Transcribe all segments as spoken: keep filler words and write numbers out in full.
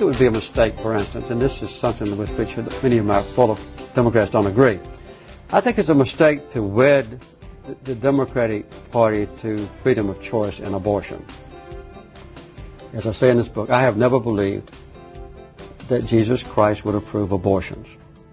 would be a mistake, for instance, and this is something with which many of my fellow Democrats don't agree. I think it's a mistake to wed the Democratic Party to freedom of choice and abortion. As I say in this book, I have never believed that Jesus Christ would approve abortions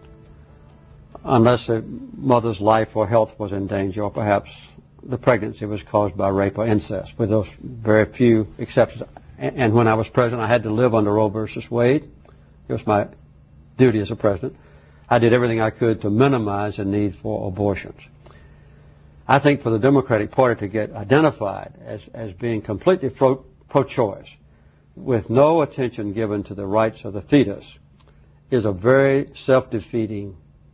unless a mother's life or health was in danger, or perhaps the pregnancy was caused by rape or incest, with those very few exceptions. And when I was president, I had to live under Roe versus Wade. It was my duty as a president. I did everything I could to minimize the need for abortions. I think for the Democratic Party to get identified as, as being completely pro, pro-choice, with no attention given to the rights of the fetus, is a very self-defeating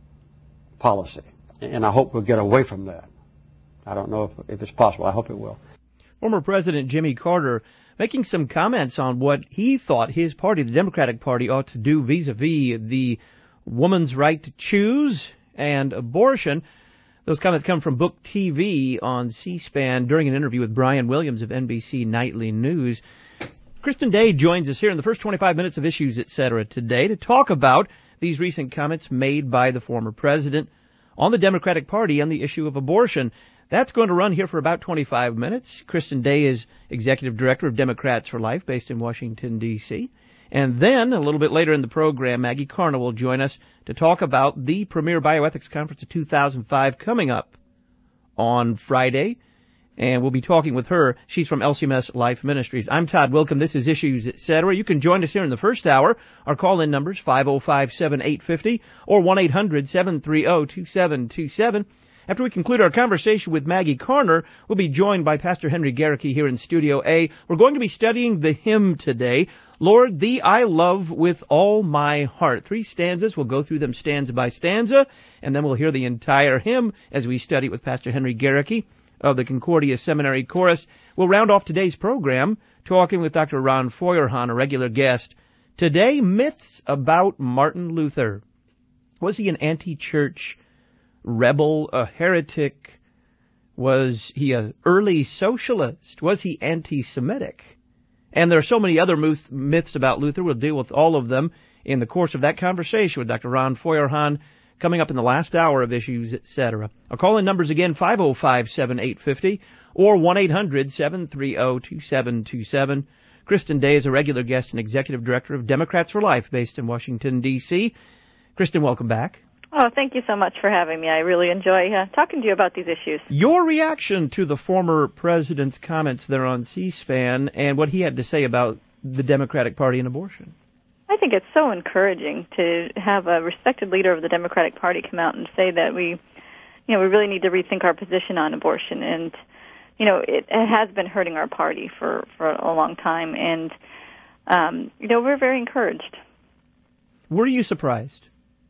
policy. And I hope we'll get away from that. I don't know if, if it's possible. I hope it will. Former President Jimmy Carter making some comments on what he thought his party, the Democratic Party, ought to do vis-a-vis the woman's right to choose and abortion. Those comments come from Book T V on C-SPAN during an interview with Brian Williams of N B C Nightly News. Kristen Day joins us here in the first twenty-five minutes of Issues, et cetera today to talk about these recent comments made by the former president on the Democratic Party on the issue of abortion. That's going to run here for about twenty-five minutes. Kristen Day is Executive Director of Democrats for Life based in Washington, D C And then, a little bit later in the program, Maggie Karna will join us to talk about the premier bioethics conference of two thousand five coming up on Friday. And we'll be talking with her. She's from L C M S Life Ministries. I'm Todd Wilkham. This is Issues, et cetera. You can join us here in the first hour. Our call-in number's five oh five, seven eight five oh or one eight hundred, seven three oh, two seven two seven. After we conclude our conversation with Maggie Karna, we'll be joined by Pastor Henry Garricky here in Studio A. We're going to be studying the hymn today, Lord, Thee I Love With All My Heart. Three stanzas. We'll go through them stanza by stanza, and then we'll hear the entire hymn as we study it with Pastor Henry Garricky of the Concordia Seminary Chorus. We'll round off today's program talking with Doctor Ron Feuerhahn, a regular guest. Today, myths about Martin Luther. Was he an anti-church rebel, a heretic? Was he an early socialist? Was he anti-Semitic? And there are so many other myth, myths about Luther. We'll deal with all of them in the course of that conversation with Doctor Ron Feuerhahn coming up in the last hour of Issues, et cetera. Our call-in numbers again, five oh five, seven eight five oh or one eight hundred, seven three oh, two seven two seven. Kristen Day is a regular guest and Executive Director of Democrats for Life based in Washington, D C Kristen, welcome back. Oh, thank you so much for having me. I really enjoy uh, talking to you about these issues. Your reaction to the former president's comments there on C-SPAN and what he had to say about the Democratic Party and abortion. I think it's so encouraging to have a respected leader of the Democratic Party come out and say that we, you know, we really need to rethink our position on abortion. And, you know, it, it has been hurting our party for, for a long time. And, um, you know, we're very encouraged. Were you surprised?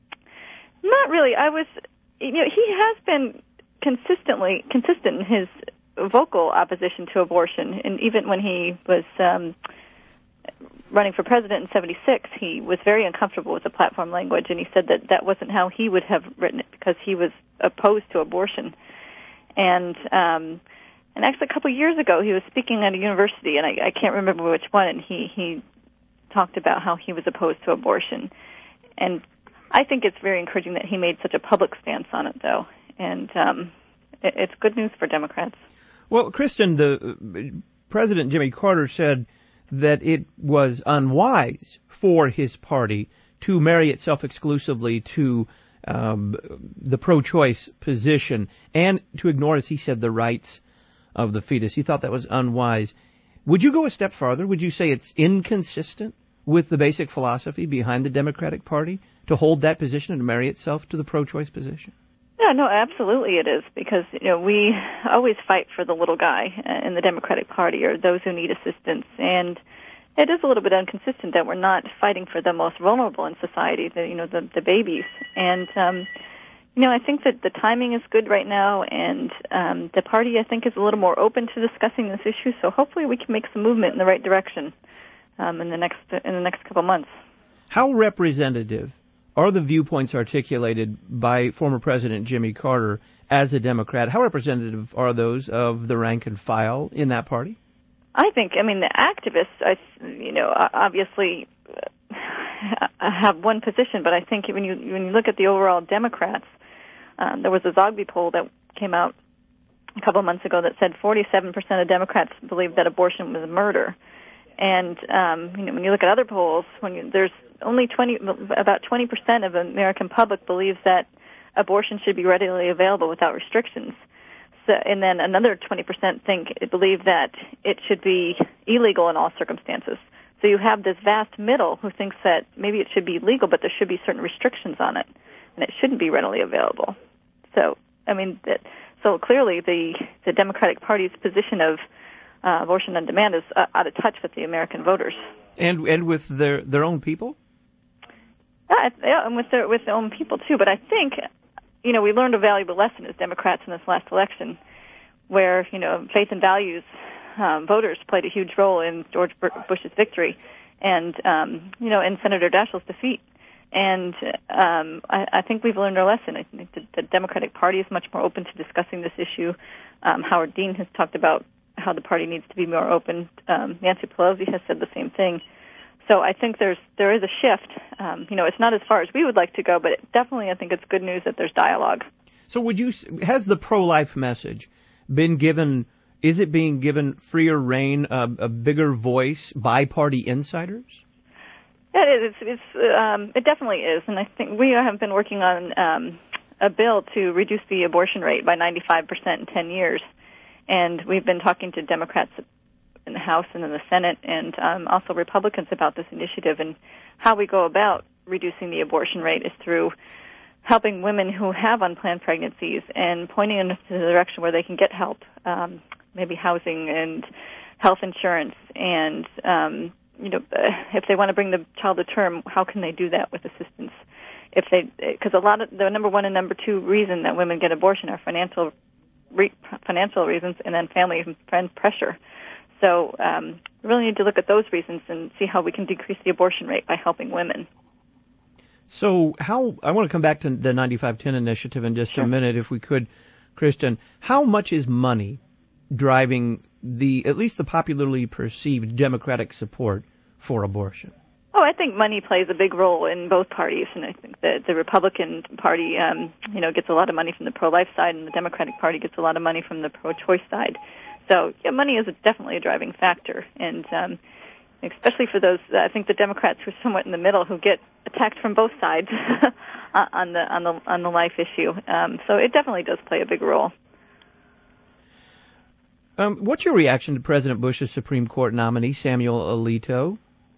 Not really. I was, you know, he has been consistently consistent in his vocal opposition to abortion. And even when he was um, running for president in seventy-six, he was very uncomfortable with the platform language, and he said that that wasn't how he would have written it because he was opposed to abortion. And um, and actually a couple of years ago, he was speaking at a university, and I, I can't remember which one, and he, he talked about how he was opposed to abortion. And I think it's very encouraging that he made such a public stance on it, though, and um, it, it's good news for Democrats. Well, Kristen, the uh, President Jimmy Carter said that it was unwise for his party to marry itself exclusively to um, the pro-choice position and to ignore, as he said, the rights of the fetus. He thought that was unwise. Would you go a step farther? Would you say it's inconsistent with the basic philosophy behind the Democratic Party to hold that position and to marry itself to the pro-choice position? Yeah, no, absolutely it is, because, you know, we always fight for the little guy in the Democratic Party or those who need assistance, and it is a little bit inconsistent that we're not fighting for the most vulnerable in society, the, you know, the, the babies. And, um, you know, I think that the timing is good right now, and um, the party, I think, is a little more open to discussing this issue, so hopefully we can make some movement in the right direction um, in the next in the next couple months. How representative are the viewpoints articulated by former President Jimmy Carter as a Democrat? How representative are those of the rank and file in that party? I think, I mean, the activists, I, you know, obviously have one position, but I think when you when you look at the overall Democrats, um, there was a Zogby poll that came out a couple of months ago that said forty-seven percent of Democrats believe that abortion was a murder. And um, you know, when you look at other polls, when you, there's only twenty, about twenty percent of the American public believes that abortion should be readily available without restrictions. So, and then another twenty percent think believe that it should be illegal in all circumstances. So you have this vast middle who thinks that maybe it should be legal, but there should be certain restrictions on it, and it shouldn't be readily available. So, I mean, that, so clearly the the Democratic Party's position of uh, abortion on demand is uh, out of touch with the American voters, and and with their their own people. Yeah, yeah, and with their with their own people too. But I think, you know, we learned a valuable lesson as Democrats in this last election, where, you know, faith and values um, voters played a huge role in George Bush's victory, and um, you know, in Senator Daschle's defeat. And um, I, I think we've learned our lesson. I think the, the Democratic Party is much more open to discussing this issue. Um, Howard Dean has talked about how the party needs to be more open. Um, Nancy Pelosi has said the same thing. So I think there's there is a shift. Um, you know, it's not as far as we would like to go, but it definitely I think it's good news that there's dialogue. So would you has the pro-life message been given? Is it being given freer reign, uh, a bigger voice by party insiders? Yeah, it is. It's, it's, um, it definitely is, and I think we have been working on um, a bill to reduce the abortion rate by ninety-five percent in ten years, and we've been talking to Democrats in the House and in the Senate, and um, also Republicans about this initiative. And how we go about reducing the abortion rate is through helping women who have unplanned pregnancies and pointing them in the direction where they can get help, um, maybe housing and health insurance, and um, you know, if they want to bring the child to term, how can they do that with assistance? If they, because a lot of the number one and number two reason that women get abortion are financial, re, financial reasons, and then family and friend pressure. So um, we really need to look at those reasons and see how we can decrease the abortion rate by helping women. So how, I want to come back to the ninety-five ten initiative in just Sure. a minute, if we could, Kristen. How much is money driving the, at least the popularly perceived Democratic support for abortion? Oh, I think money plays a big role in both parties, and I think that the Republican Party, um, you know, gets a lot of money from the pro-life side, and the Democratic Party gets a lot of money from the pro-choice side. So, yeah, money is a, definitely a driving factor, and um, especially for those, I think the Democrats who are somewhat in the middle, who get attacked from both sides on the on the on the life issue. Um, so, it definitely does play a big role. Um, what's your reaction to President Bush's Supreme Court nominee, Samuel Alito?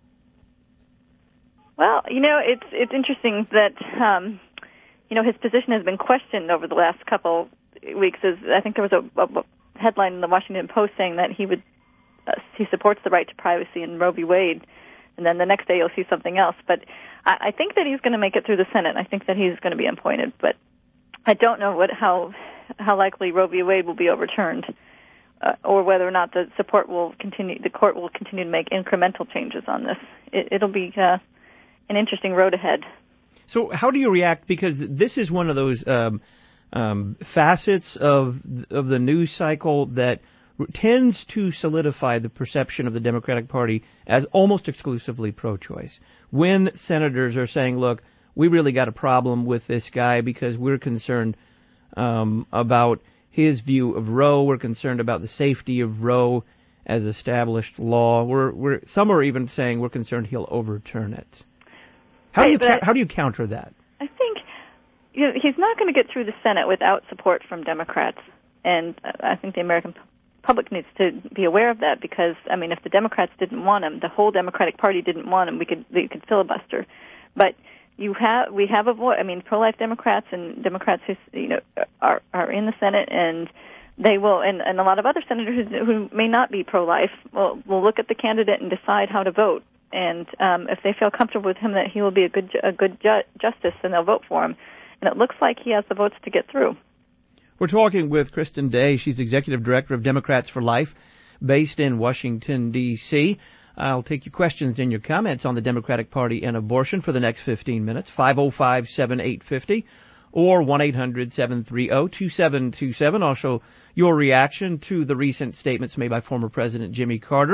Well, you know, it's it's interesting that um, you know, his position has been questioned over the last couple weeks. As I think there was a, a headline in the Washington Post saying that he would uh, he supports the right to privacy in Roe v. Wade, and then the next day you'll see something else. But I, I think that he's going to make it through the Senate. I think that he's going to be appointed, but I don't know what how how likely Roe v. Wade will be overturned. Uh, or whether or not the support will continue, the court will continue to make incremental changes on this. It, it'll be uh, an interesting road ahead. So how do you react? Because this is one of those um, um, facets of of the news cycle that tends to solidify the perception of the Democratic Party as almost exclusively pro-choice. When senators are saying, look, we really got a problem with this guy because we're concerned um, about his view of Roe. We're concerned about the safety of Roe as established law. We're, we're, some are even saying we're concerned he'll overturn it. How do you Right, how do you counter that? I think you know, he's not going to get through the Senate without support from Democrats, and I think the American public needs to be aware of that, because I mean, if the Democrats didn't want him, the whole Democratic Party didn't want him, we could we could filibuster. But You have, we have a voice. I mean, pro-life Democrats and Democrats who, you know, are are in the Senate, and they will, and, and a lot of other senators who, who may not be pro-life will will look at the candidate and decide how to vote. And um, if they feel comfortable with him that he will be a good a good ju- justice, then they'll vote for him. And it looks like he has the votes to get through. We're talking with Kristen Day. She's executive director of Democrats for Life, based in Washington, D C I'll take your questions and your comments on the Democratic Party and abortion for the next fifteen minutes, five oh five, seven eight five oh or one eight hundred, seven three zero, two seven two seven. Also, your reaction to the recent statements made by former President Jimmy Carter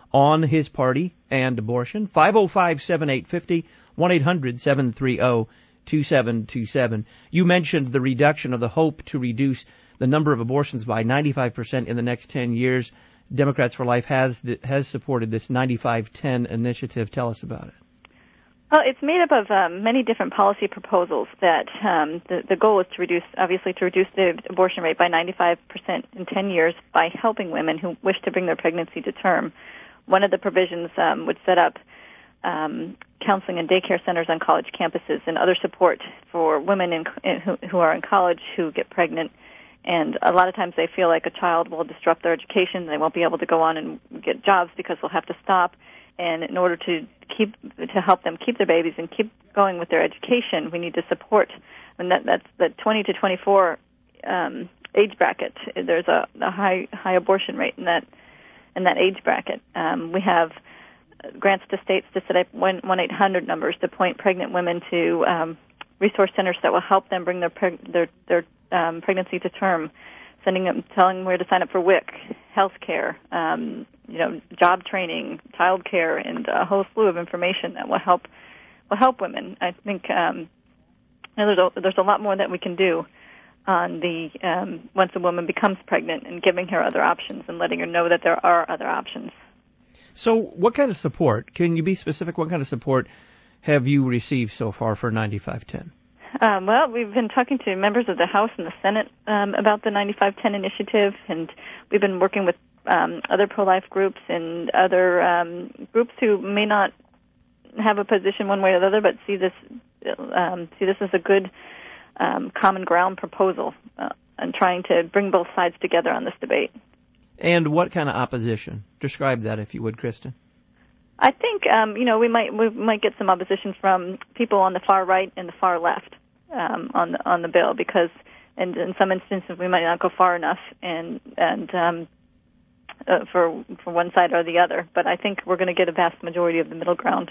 on his party and abortion. five oh five, seven eight five oh, one eight hundred, seven three oh, two seven two seven. You mentioned the reduction of the hope to reduce the number of abortions by ninety-five percent in the next ten years. Democrats for Life has has supported this ninety-five ten initiative. Tell us about it. Well, it's made up of um, many different policy proposals that um, the, the goal is to reduce, obviously, to reduce the abortion rate by ninety-five percent in ten years by helping women who wish to bring their pregnancy to term. One of the provisions um, would set up um, counseling and daycare centers on college campuses and other support for women in, in, who, who are in college who get pregnant. And a lot of times they feel like a child will disrupt their education. They won't be able to go on and get jobs because they'll have to stop. And in order to keep to help them keep their babies and keep going with their education, we need to support. And that, that's the twenty to twenty-four um, age bracket. There's a, a high high abortion rate in that in that age bracket. Um, we have grants to states to set up one eight hundred numbers to point pregnant women to um, resource centers that will help them bring their preg- their their um, pregnancy to term. Sending them, telling them where to sign up for W I C, health care, um, you know, job training, child care, and a whole slew of information that will help will help women. I think um, you know, there's a, there's a lot more that we can do on the um, once a woman becomes pregnant and giving her other options and letting her know that there are other options. So, what kind of support? Can you be specific? What kind of support have you received so far for ninety-five ten? Um, well, we've been talking to members of the House and the Senate um, about the ninety-five ten initiative, and we've been working with um, other pro-life groups and other um, groups who may not have a position one way or the other, but see this um, see this as a good um, common ground proposal, uh, and trying to bring both sides together on this debate. And what kind of opposition? Describe that, if you would, Kristen. I think um, you know we might we might get some opposition from people on the far right and the far left um, on the on the bill, because in, in some instances we might not go far enough and and um, uh, for for one side or the other. But I think we're going to get a vast majority of the middle ground.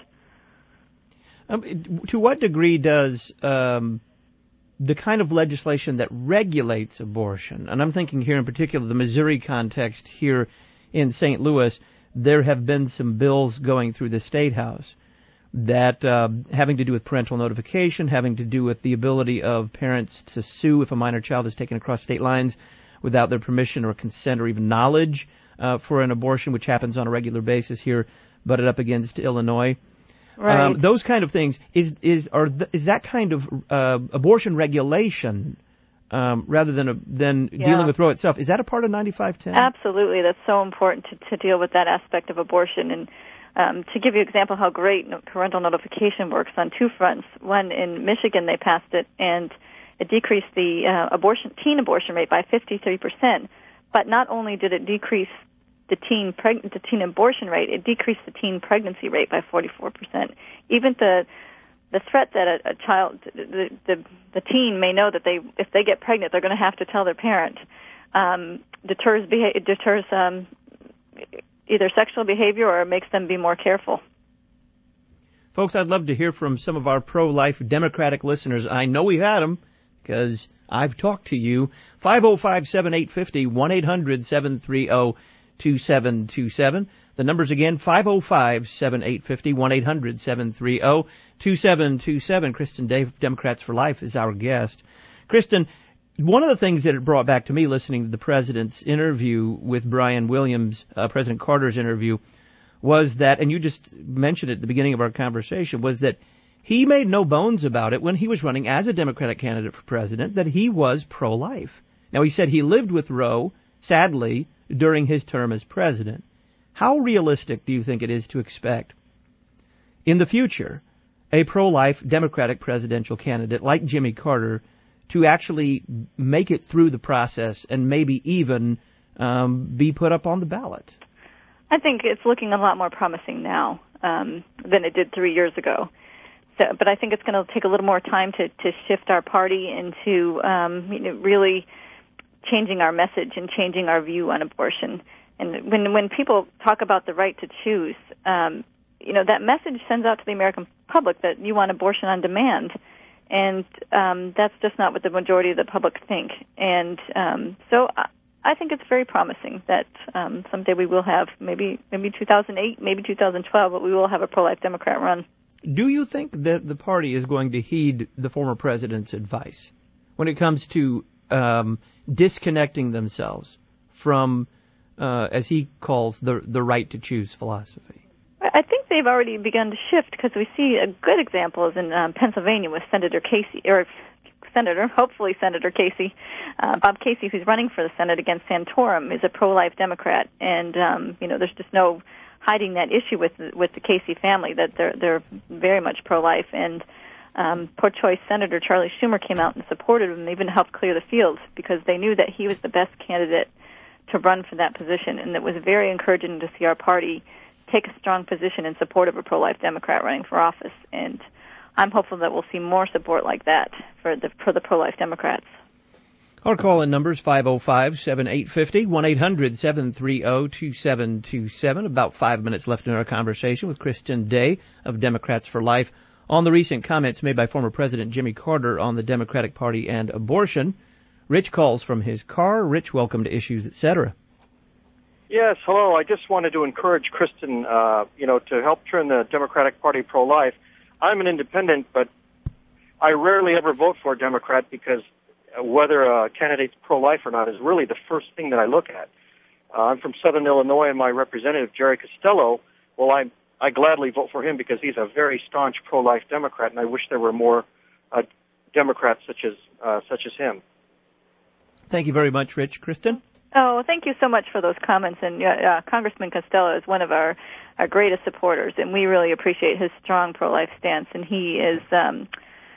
Um, to what degree does um, the kind of legislation that regulates abortion, and I'm thinking here in particular the Missouri context here in Saint Louis, there have been some bills going through the State House that uh, having to do with parental notification, having to do with the ability of parents to sue if a minor child is taken across state lines without their permission or consent or even knowledge uh, for an abortion, which happens on a regular basis here, butted up against Illinois. Right. Um, those kind of things, is is are th- is that kind of uh, abortion regulation Um, rather than a, than yeah. dealing with Roe itself. Is that a part of ninety-five ten? Absolutely. That's so important to, to deal with that aspect of abortion. And um, to give you an example how great parental notification works on two fronts. One, in Michigan, they passed it, and it decreased the uh, abortion teen abortion rate by fifty-three percent. But not only did it decrease the teen preg- the teen abortion rate, it decreased the teen pregnancy rate by forty-four percent. Even the The threat that a, a child, the, the the teen may know that they, if they get pregnant, they're going to have to tell their parent, um, deters beha- deters um, either sexual behavior or makes them be more careful. Folks, I'd love to hear from some of our pro-life Democratic listeners. I know we've had them because I've talked to you. five oh five, seven eight five oh, one eight hundred, seven three oh, two seven two seven. The number's again, five oh five, seven eight five oh, one eight hundred, seven three oh, two seven two seven. Kristen Dave, Democrats for Life, is our guest. Kristen, one of the things that it brought back to me listening to the president's interview with Brian Williams, uh, President Carter's interview, was that, and you just mentioned it at the beginning of our conversation, was that he made no bones about it when he was running as a Democratic candidate for president, that he was pro-life. Now, he said he lived with Roe, sadly, during his term as president. How realistic do you think it is to expect in the future a pro-life Democratic presidential candidate like Jimmy Carter to actually make it through the process and maybe even um, be put up on the ballot? I think it's looking a lot more promising now um, than it did three years ago. So, but I think it's going to take a little more time to, to shift our party into um, you know, really changing our message and changing our view on abortion. And when when people talk about the right to choose, um, you know, that message sends out to the American public that you want abortion on demand, and um, that's just not what the majority of the public think. And um, so I, I think it's very promising that um, someday we will have, maybe maybe two thousand eight, maybe two thousand twelve, but we will have a pro-life Democrat run. Do you think that the party is going to heed the former president's advice when it comes to um, disconnecting themselves from, uh, as he calls, the the right to choose philosophy? I think they've already begun to shift, because we see a good example is in um, Pennsylvania with Senator Casey, or Senator, hopefully Senator Casey, uh, Bob Casey, who's running for the Senate against Santorum, is a pro-life Democrat, and um, you know, there's just no hiding that issue with with the Casey family, that they're they're very much pro-life, and um, pro-choice Senator Charlie Schumer came out and supported him and even helped clear the field, because they knew that he was the best candidate to run for that position, and it was very encouraging to see our party take a strong position in support of a pro-life Democrat running for office, and I'm hopeful that we'll see more support like that for the for the pro-life Democrats. Our call-in number is five oh five, seven eight five oh, one eight hundred, seven three oh, two seven two seven. About five minutes left in our conversation with Kristen Day of Democrats for Life on the recent comments made by former President Jimmy Carter on the Democratic Party and abortion. Rich calls from his car. Rich, welcome to Issues, et cetera. Yes, hello. I just wanted to encourage Kristen, uh, you know, to help turn the Democratic Party pro-life. I'm an independent, but I rarely ever vote for a Democrat, because whether a candidate's pro-life or not is really the first thing that I look at. Uh, I'm from Southern Illinois, and my representative, Jerry Costello, well, I I gladly vote for him because he's a very staunch pro-life Democrat, and I wish there were more uh, Democrats such as uh, such as him. Thank you very much, Rich. Kristen? Oh, thank you so much for those comments. And uh, Congressman Costello is one of our, our greatest supporters, and we really appreciate his strong pro-life stance. And he is um,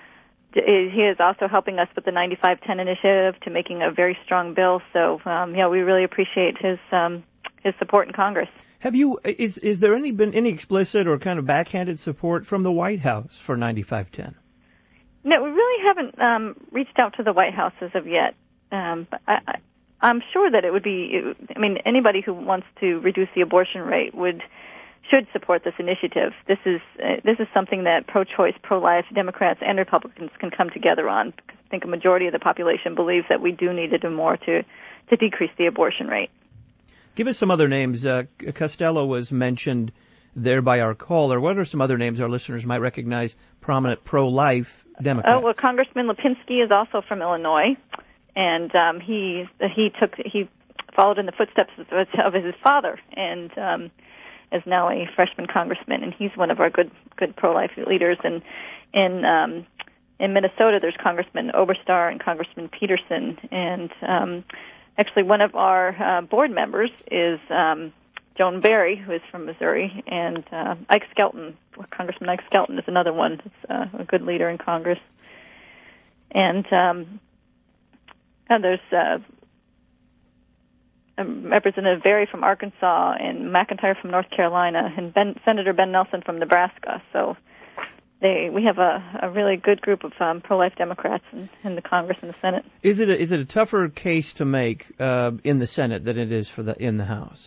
he is also helping us with the ninety-five ten initiative to making a very strong bill. So, um, yeah, we really appreciate his um, his support in Congress. Have you is is there any been any explicit or kind of backhanded support from the White House for ninety-five ten? No, we really haven't um, reached out to the White House as of yet. Um, but I, I, I'm sure that it would be, I mean, anybody who wants to reduce the abortion rate would, should support this initiative. This is, uh, this is something that pro-choice, pro-life Democrats and Republicans can come together on. I think a majority of the population believes that we do need to do more to, to decrease the abortion rate. Give us some other names. Uh, Costello was mentioned there by our caller. What are some other names our listeners might recognize, prominent pro-life Democrats? Oh, well, Congressman Lipinski is also from Illinois. And um, he he took he followed in the footsteps of, of his father, and um, is now a freshman congressman. And he's one of our good good pro-life leaders. And in um, in Minnesota, there's Congressman Oberstar and Congressman Peterson. And um, actually, one of our uh, board members is um, Joan Barry, who is from Missouri, and uh, Ike Skelton. Congressman Ike Skelton is another one that's uh, a good leader in Congress. And um, And there's uh, Representative Berry from Arkansas, and McIntyre from North Carolina, and ben, Senator Ben Nelson from Nebraska. So they we have a, a really good group of um, pro-life Democrats in, in the Congress and the Senate. Is it a, is it a tougher case to make uh, in the Senate than it is for the in the House?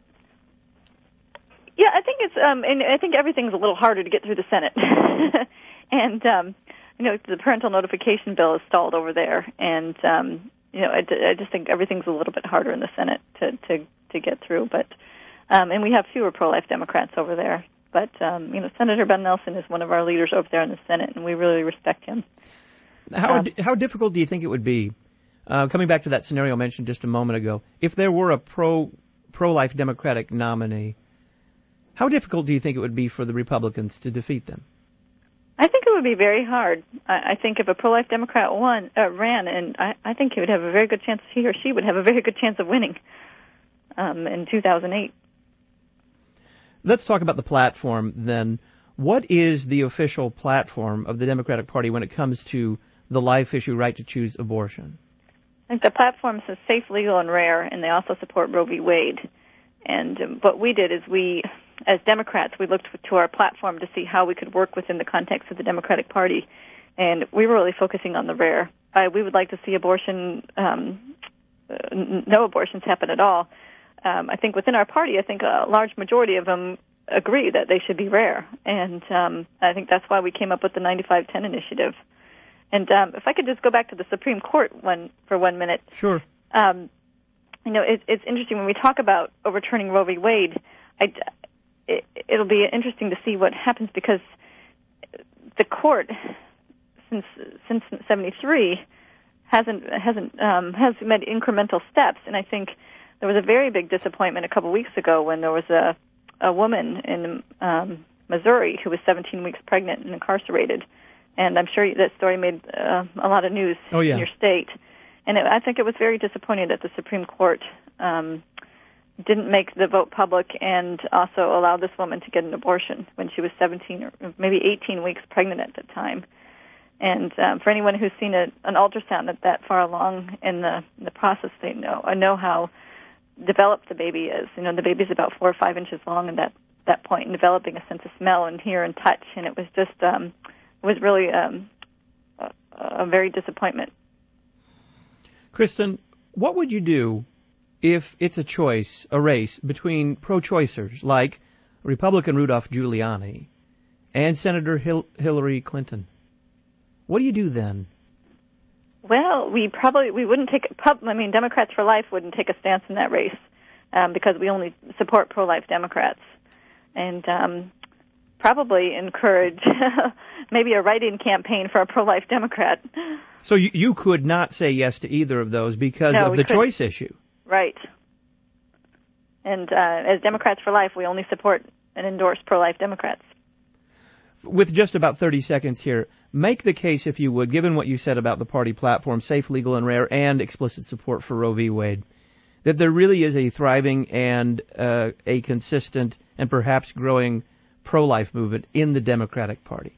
Yeah, I think it's um, and I think everything's a little harder to get through the Senate, and. Um, You know, the parental notification bill is stalled over there, and um, you know, I, I just think everything's a little bit harder in the Senate to to, to get through. But um, and we have fewer pro-life Democrats over there. But um, you know, Senator Ben Nelson is one of our leaders over there in the Senate, and we really respect him. How um, how difficult do you think it would be, uh, coming back to that scenario mentioned just a moment ago, if there were a pro pro-life Democratic nominee? How difficult do you think it would be for the Republicans to defeat them? I think it would be very hard. I, I think if a pro-life Democrat won, uh, ran, and I, I think he would have a very good chance, he or she would have a very good chance of winning um, in two thousand eight. Let's talk about the platform then. What is the official platform of the Democratic Party when it comes to the life issue, right to choose abortion? I think the platform says safe, legal, and rare, and they also support Roe v. Wade. And um, what we did is we, as Democrats, we looked to our platform to see how we could work within the context of the Democratic Party, and we were really focusing on the rare. Uh, we would like to see abortion, um, uh, no abortions happen at all. Um, I think within our party, I think a large majority of them agree that they should be rare, and um, I think that's why we came up with the ninety-five ten initiative. And um, if I could just go back to the Supreme Court one for one minute. Sure. Um, you know, it, it's interesting when we talk about overturning Roe v. Wade. I, it, it'll be interesting to see what happens because the court, since since seventy-three, hasn't hasn't um, has made incremental steps, and I think there was a very big disappointment a couple of weeks ago when there was a a woman in um, Missouri who was seventeen weeks pregnant and incarcerated, and I'm sure that story made uh, a lot of news oh, yeah. in your state. And it, I think it was very disappointing that the Supreme Court um, didn't make the vote public and also allow this woman to get an abortion when she was seventeen or maybe eighteen weeks pregnant at the time. And um, for anyone who's seen a, an ultrasound that that far along in the in the process, they know I know how developed the baby is. You know, the baby's about four or five inches long at that that point, and developing a sense of smell and hear and touch. And it was just um, it was really um, a, a very disappointment. Kristen, what would you do if it's a choice, a race between pro-choicers like Republican Rudolph Giuliani and Senator Hil- Hillary Clinton? What do you do then? Well, we probably we wouldn't take. Pub, I mean, Democrats for Life wouldn't take a stance in that race um, because we only support pro-life Democrats, and um, probably encourage maybe a write-in campaign for a pro-life Democrat. So you, you could not say yes to either of those because no, of the couldn't. choice issue. Right. And uh, as Democrats for Life, we only support and endorse pro-life Democrats. With just about thirty seconds here, make the case, if you would, given what you said about the party platform, safe, legal, and rare, and explicit support for Roe v. Wade, that there really is a thriving and uh, a consistent and perhaps growing pro-life movement in the Democratic Party.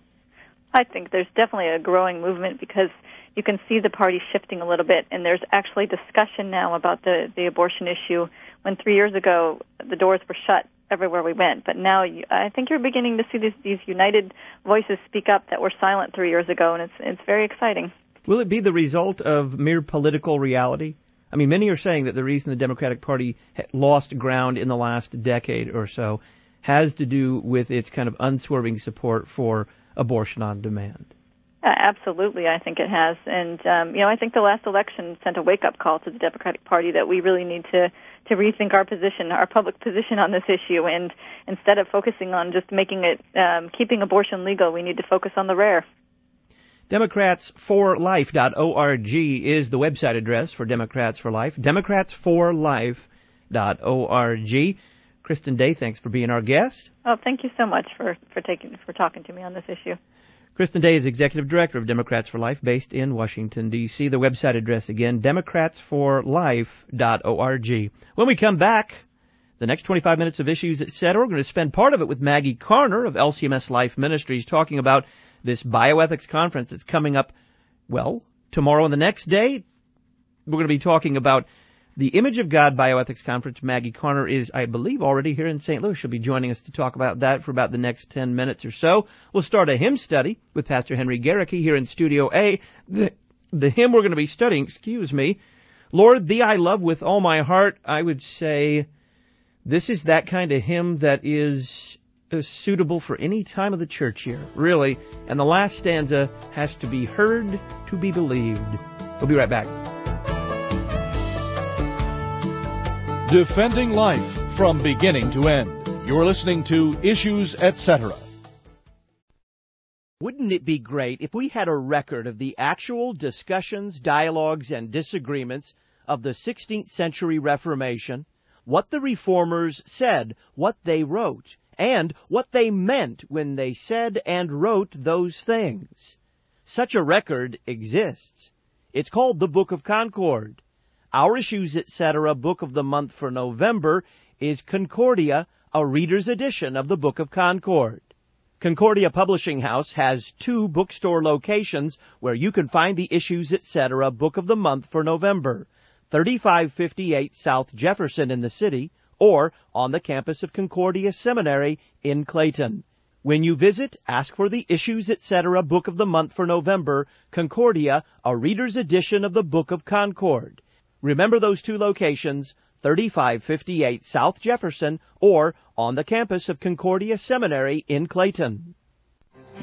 I think there's definitely a growing movement because you can see the party shifting a little bit, and there's actually discussion now about the, the abortion issue when three years ago the doors were shut everywhere we went. But now you, I think you're beginning to see these, these united voices speak up that were silent three years ago, and it's it's very exciting. Will it be the result of mere political reality? I mean, many are saying that the reason the Democratic Party lost ground in the last decade or so has to do with its kind of unswerving support for abortion on demand. Uh, absolutely, I think it has. And, um, you know, I think the last election sent a wake-up call to the Democratic Party that we really need to, to rethink our position, our public position on this issue. And instead of focusing on just making it, um, keeping abortion legal, we need to focus on the rare. Democrats for life dot org is the website address for Democrats for Life. Democrats for life dot org. Kristen Day, thanks for being our guest. Oh, thank you so much for, for taking for talking to me on this issue. Kristen Day is Executive Director of Democrats for Life, based in Washington, D C. The website address again, Democrats for life dot org. When we come back, the next twenty-five minutes of Issues, et cetera, we're going to spend part of it with Maggie Karner of L C M S Life Ministries talking about this bioethics conference that's coming up, well, tomorrow and the next day. We're going to be talking about the Image of God Bioethics Conference. Maggie Karner is, I believe, already here in Saint Louis. She'll be joining us to talk about that for about the next ten minutes or so. We'll start a hymn study with Pastor Henry Garricky here in Studio A. The, the hymn we're going to be studying, excuse me, Lord, Thee I Love With All My Heart. I would say this is that kind of hymn that is suitable for any time of the church year, really. And the last stanza has to be heard to be believed. We'll be right back. Defending life from beginning to end. You're listening to Issues, et cetera. Wouldn't it be great if we had a record of the actual discussions, dialogues, and disagreements of the sixteenth century Reformation, what the Reformers said, what they wrote, and what they meant when they said and wrote those things? Such a record exists. It's called the Book of Concord. Our Issues, et cetera. Book of the month for November is Concordia, a reader's edition of the Book of Concord. Concordia Publishing House has two bookstore locations where you can find the Issues, et cetera. Book of the month for November. thirty-five fifty-eight South Jefferson in the city, or on the campus of Concordia Seminary in Clayton. When you visit, ask for the Issues, et cetera. Book of the month for November, Concordia, a reader's edition of the Book of Concord. Remember those two locations, thirty-five fifty-eight South Jefferson, or on the campus of Concordia Seminary in Clayton.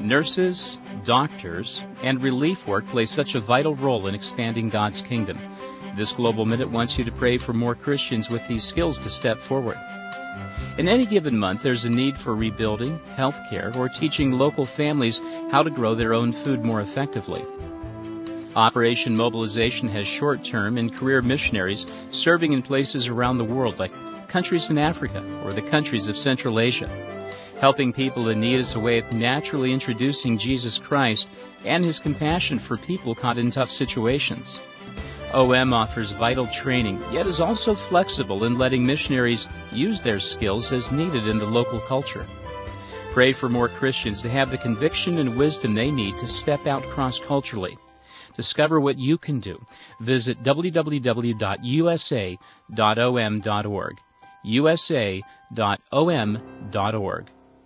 Nurses, doctors, and relief work play such a vital role in expanding God's kingdom. This Global Minute wants you to pray for more Christians with these skills to step forward. In any given month, there's a need for rebuilding, health care, or teaching local families how to grow their own food more effectively. Operation Mobilization has short-term and career missionaries serving in places around the world like countries in Africa or the countries of Central Asia. Helping people in need is a way of naturally introducing Jesus Christ and His compassion for people caught in tough situations. O M offers vital training, yet is also flexible in letting missionaries use their skills as needed in the local culture. Pray for more Christians to have the conviction and wisdom they need to step out cross-culturally. Discover what you can do. Visit w w w dot u s a dot o m dot org. u s a dot o m dot org.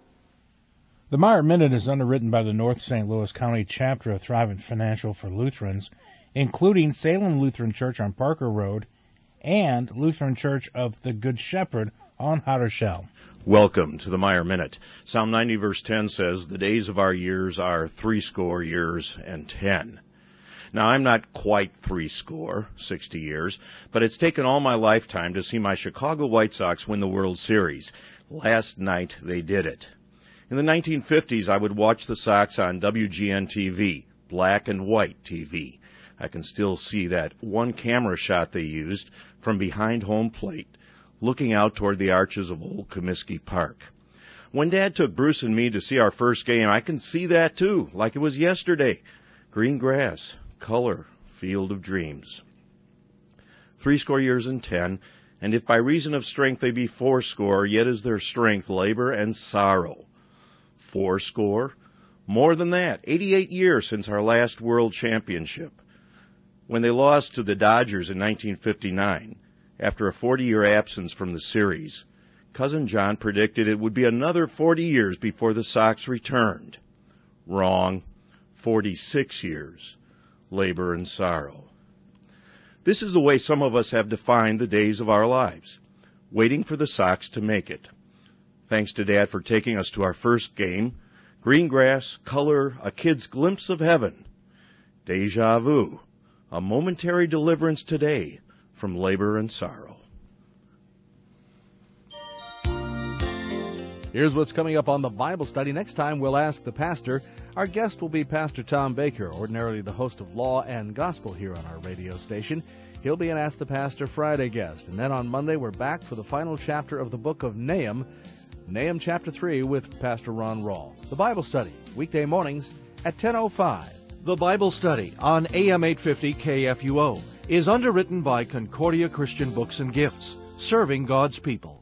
The Meyer Minute is underwritten by the North Saint Louis County chapter of Thrivent Financial for Lutherans, including Salem Lutheran Church on Parker Road and Lutheran Church of the Good Shepherd on Hottershell. Welcome to the Meyer Minute. Psalm ninety verse ten says, "The days of our years are threescore years and ten." Now, I'm not quite threescore, sixty years, but it's taken all my lifetime to see my Chicago White Sox win the World Series. Last night, they did it. In the nineteen fifties, I would watch the Sox on W G N T V, black and white T V. I can still see that one camera shot they used from behind home plate, looking out toward the arches of Old Comiskey Park. When Dad took Bruce and me to see our first game, I can see that too, like it was yesterday. Green grass, color, field of dreams. Threescore years and ten, and if by reason of strength they be fourscore, yet is their strength labor and sorrow. Fourscore? More than that, eighty-eight years since our last world championship. When they lost to the Dodgers in nineteen fifty-nine, after a forty-year absence from the series, Cousin John predicted it would be another forty years before the Sox returned. Wrong. forty-six years. Labor and sorrow. This is the way some of us have defined the days of our lives, waiting for the Sox to make it. Thanks to Dad for taking us to our first game. Green grass, color, a kid's glimpse of heaven. Deja vu. A momentary deliverance today from labor and sorrow. Here's what's coming up on the Bible study. Next time, we'll ask the pastor. Our guest will be Pastor Tom Baker, ordinarily the host of Law and Gospel here on our radio station. He'll be an Ask the Pastor Friday guest. And then on Monday, we're back for the final chapter of the book of Nahum, Nahum chapter three, with Pastor Ron Rawl. The Bible study, weekday mornings at ten oh five. The Bible study on A M eight fifty K F U O is underwritten by Concordia Christian Books and Gifts, serving God's people.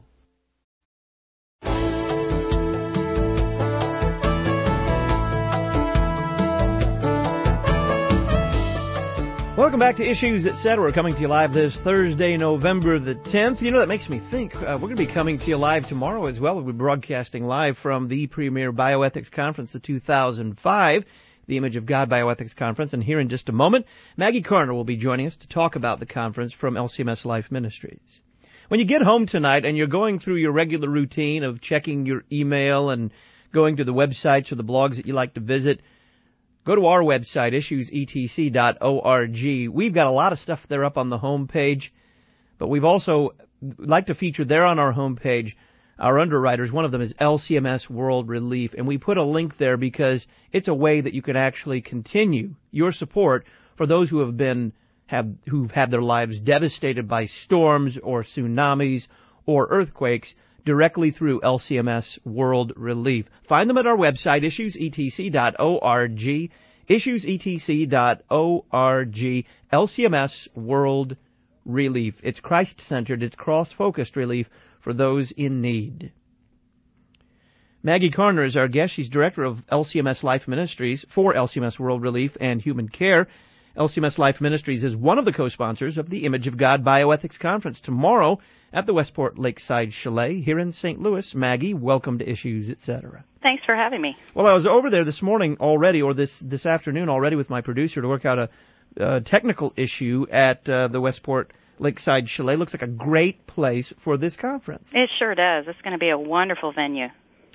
Welcome back to Issues, et cetera. We're coming to you live this Thursday, November the tenth. You know, that makes me think uh, we're going to be coming to you live tomorrow as well. We'll be broadcasting live from the premier Bioethics Conference of two thousand five, the Image of God Bioethics Conference. And here in just a moment, Maggie Carner will be joining us to talk about the conference from L C M S Life Ministries. When you get home tonight and you're going through your regular routine of checking your email and going to the websites or the blogs that you like to visit, go to our website, issues e t c dot org. We've got a lot of stuff there up on the home page, but we've also like to feature there on our home page our underwriters. One of them is L C M S World Relief, and we put a link there because it's a way that you can actually continue your support for those who have been have who've had their lives devastated by storms or tsunamis or earthquakes directly through L C M S World Relief. Find them at our website, issues e t c dot org, issues e t c dot org, L C M S World Relief. It's Christ-centered, it's cross-focused relief for those in need. Maggie Carner is our guest. She's director of L C M S Life Ministries for L C M S World Relief and Human Care. L C M S Life Ministries is one of the co-sponsors of the Image of God Bioethics Conference tomorrow at the Westport Lakeside Chalet here in Saint Louis. Maggie, welcome to Issues, et cetera. Thanks for having me. Well, I was over there this morning already, or this this afternoon already, with my producer to work out a, a technical issue at uh, the Westport Lakeside Chalet. Looks like a great place for this conference. It sure does. It's going to be a wonderful venue.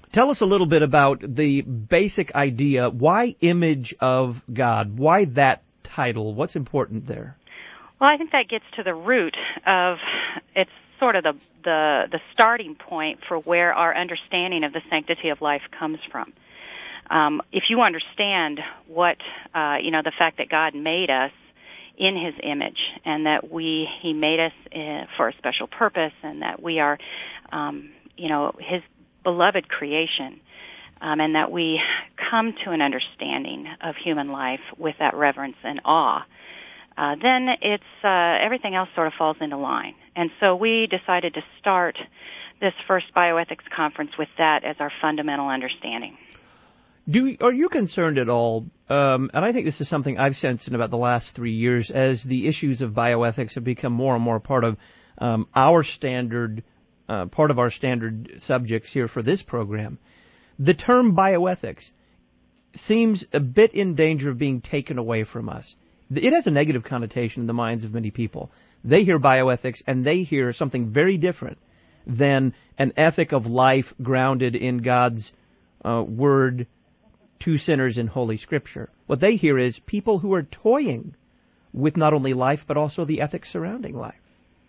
Tell us a little bit about the basic idea. Why Image of God? Why that title? What's important there? Well, I think that gets to the root of, it's sort of the, the, the starting point for where our understanding of the sanctity of life comes from. Um, if you understand what, uh, you know, the fact that God made us in His image, and that we, He made us uh, for a special purpose, and that we are, um, you know, His beloved creation, um, and that we come to an understanding of human life with that reverence and awe, uh, then it's uh, everything else sort of falls into line. And so we decided to start this first bioethics conference with that as our fundamental understanding. Do are you concerned at all, um, and I think this is something I've sensed in about the last three years, as the issues of bioethics have become more and more part of um, our standard, uh, part of our standard subjects here for this program. The term bioethics seems a bit in danger of being taken away from us. It has a negative connotation in the minds of many people. They hear bioethics and they hear something very different than an ethic of life grounded in God's uh, Word to sinners in Holy Scripture. What they hear is people who are toying with not only life but also the ethics surrounding life.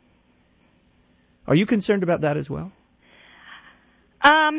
Are you concerned about that as well? Um,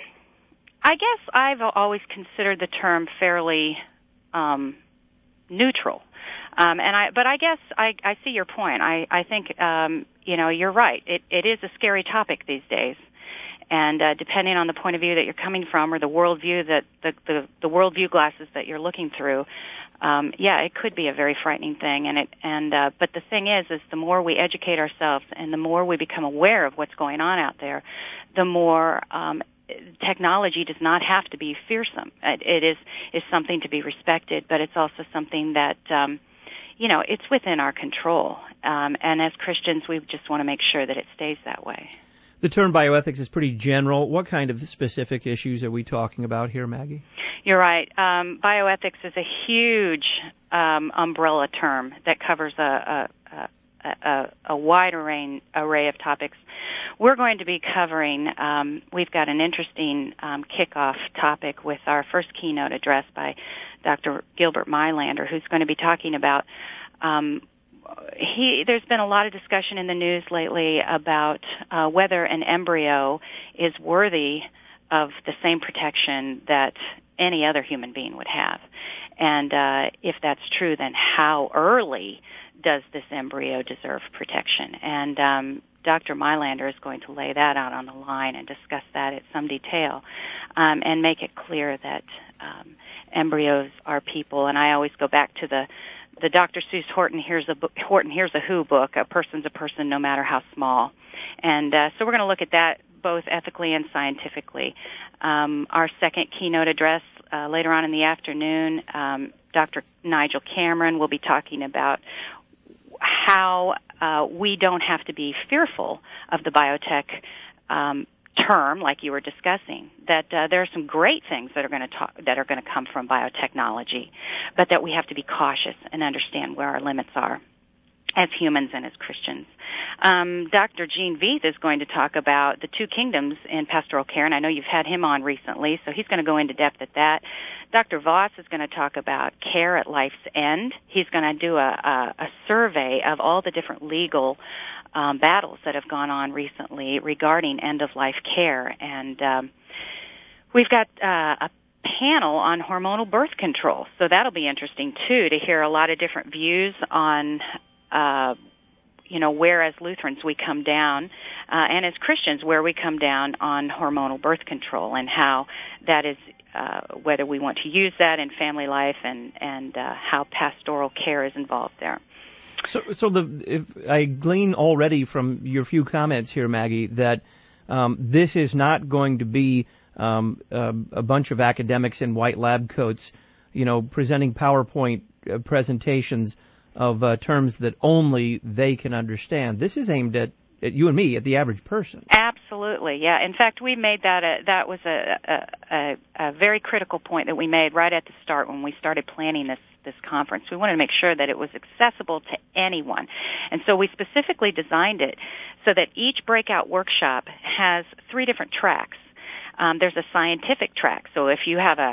I guess I've always considered the term fairly um, neutral. Um, and I, but I guess I, I see your point. I, I think, um, you know, you're right. It, it is a scary topic these days. And uh, depending on the point of view that you're coming from, or the worldview that the the, the worldview glasses that you're looking through, um, yeah, it could be a very frightening thing. And it and uh, but the thing is, is the more we educate ourselves and the more we become aware of what's going on out there, the more um, technology does not have to be fearsome. It, it is is something to be respected, but it's also something that um, you know it's within our control. Um, and as Christians, we just want to make sure that it stays that way. The term bioethics is pretty general. What kind of specific issues are we talking about here, Maggie? You're right. Um, bioethics is a huge um, umbrella term that covers a, a, a, a wide array, array of topics. We're going to be covering, um, we've got an interesting um, kickoff topic with our first keynote address by Doctor Gilbert Meilander, who's going to be talking about um, He, there's been a lot of discussion in the news lately about uh, whether an embryo is worthy of the same protection that any other human being would have. And uh, if that's true, then how early does this embryo deserve protection? And um, Doctor Meilander is going to lay that out on the line and discuss that in some detail um, and make it clear that um, embryos are people. And I always go back to the The Doctor Seuss Horton Hears a book, Horton Hears a Who book, A Person's a Person No Matter How Small. And uh, so we're going to look at that both ethically and scientifically. Um, our second keynote address uh, later on in the afternoon, um, Doctor Nigel Cameron will be talking about how uh, we don't have to be fearful of the biotech um term, like you were discussing, that uh, there are some great things that are going to talk, that are going to come from biotechnology, but that we have to be cautious and understand where our limits are as humans and as Christians. Um, Doctor Gene Veith is going to talk about the two kingdoms in pastoral care, and I know you've had him on recently, so he's going to go into depth at that. Doctor Voss is going to talk about care at life's end. He's going to do a, a, a survey of all the different legal Um, battles that have gone on recently regarding end-of-life care. And um, we've got uh, a panel on hormonal birth control, so that'll be interesting, too, to hear a lot of different views on, uh, you know, where as Lutherans we come down, uh, and as Christians where we come down on hormonal birth control and how that is, uh, whether we want to use that in family life and, and uh, how pastoral care is involved there. So, so the if I glean already from your few comments here, Maggie, that um, this is not going to be um, a, a bunch of academics in white lab coats, you know, presenting PowerPoint uh, presentations of uh, terms that only they can understand. This is aimed at, at you and me, at the average person. Absolutely, yeah. In fact, we made that a, that was a, a, a very critical point that we made right at the start when we started planning this. this conference. We wanted to make sure that it was accessible to anyone. And so we specifically designed it so that each breakout workshop has three different tracks. Um, there's a scientific track. So if you have a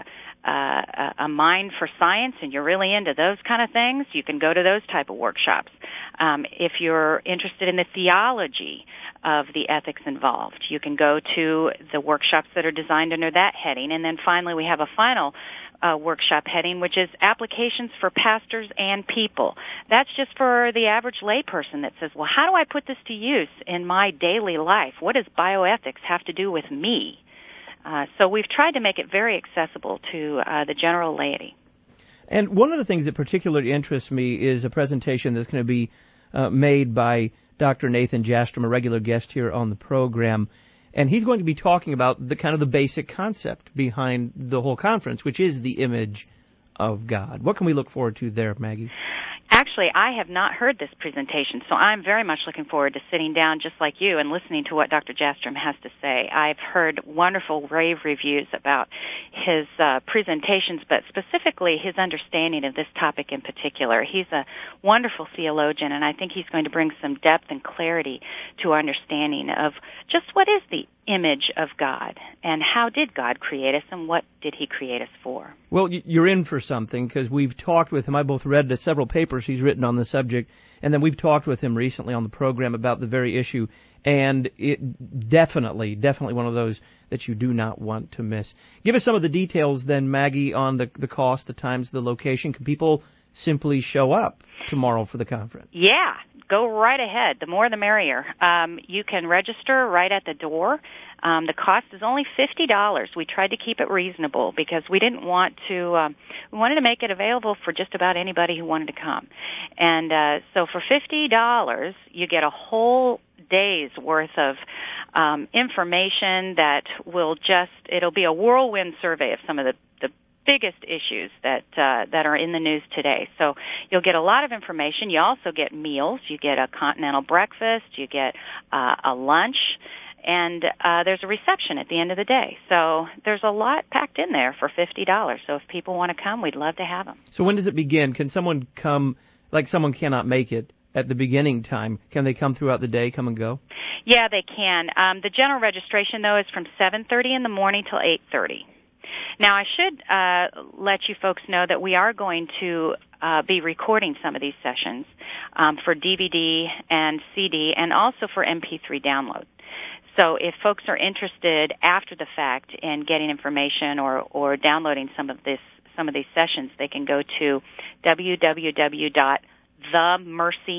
Uh, a mind for science and you're really into those kind of things, you can go to those type of workshops. Um, if you're interested in the theology of the ethics involved, you can go to the workshops that are designed under that heading. And then finally, we have a final uh, workshop heading, which is applications for pastors and people. That's just for the average layperson that says, well, how do I put this to use in my daily life? What does bioethics have to do with me? Uh, so we've tried to make it very accessible to uh, the general laity. And one of the things that particularly interests me is a presentation that's going to be uh, made by Doctor Nathan Jastrom, a regular guest here on the program. And he's going to be talking about the kind of the basic concept behind the whole conference, which is the image of God. What can we look forward to there, Maggie? Actually, I have not heard this presentation, so I'm very much looking forward to sitting down just like you and listening to what Doctor Jastrom has to say. I've heard wonderful rave reviews about his uh, presentations, but specifically his understanding of this topic in particular. He's a wonderful theologian, and I think he's going to bring some depth and clarity to our understanding of just what is the image of God, and how did God create us, and what did he create us for? Well, you're in for something, because we've talked with him. I both read the several papers he's written on the subject, and then we've talked with him recently on the program about the very issue, and it definitely, definitely one of those that you do not want to miss. Give us some of the details then, Maggie, on the, the cost, the times, the location. Can people simply show up tomorrow for the conference? Yeah, go right ahead. The more the merrier. Um, you can register right at the door. Um, the cost is only fifty dollars. We tried to keep it reasonable because we didn't want to, um, we wanted to make it available for just about anybody who wanted to come. And uh, so for fifty dollars, you get a whole day's worth of um, information that will just, it'll be a whirlwind survey of some of the, the biggest issues that uh, that are in the news today. So you'll get a lot of information. You also get meals. You get a continental breakfast. You get uh, a lunch. And uh, there's a reception at the end of the day. So there's a lot packed in there for fifty dollars. So if people want to come, we'd love to have them. So when does it begin? Can someone come, like someone cannot make it at the beginning time? Can they come throughout the day, come and go? Yeah, they can. Um, the general registration, though, is from seven thirty in the morning till eight thirty. Now, I should uh, let you folks know that we are going to uh, be recording some of these sessions um, for D V D and C D and also for M P three download. So if folks are interested after the fact in getting information or, or downloading some of this some of these sessions, they can go to w w w dot the mercy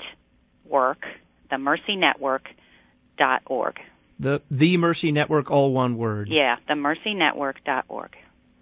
network, the mercy network dot org. The The Mercy Network, all one word. Yeah, the mercy network dot org.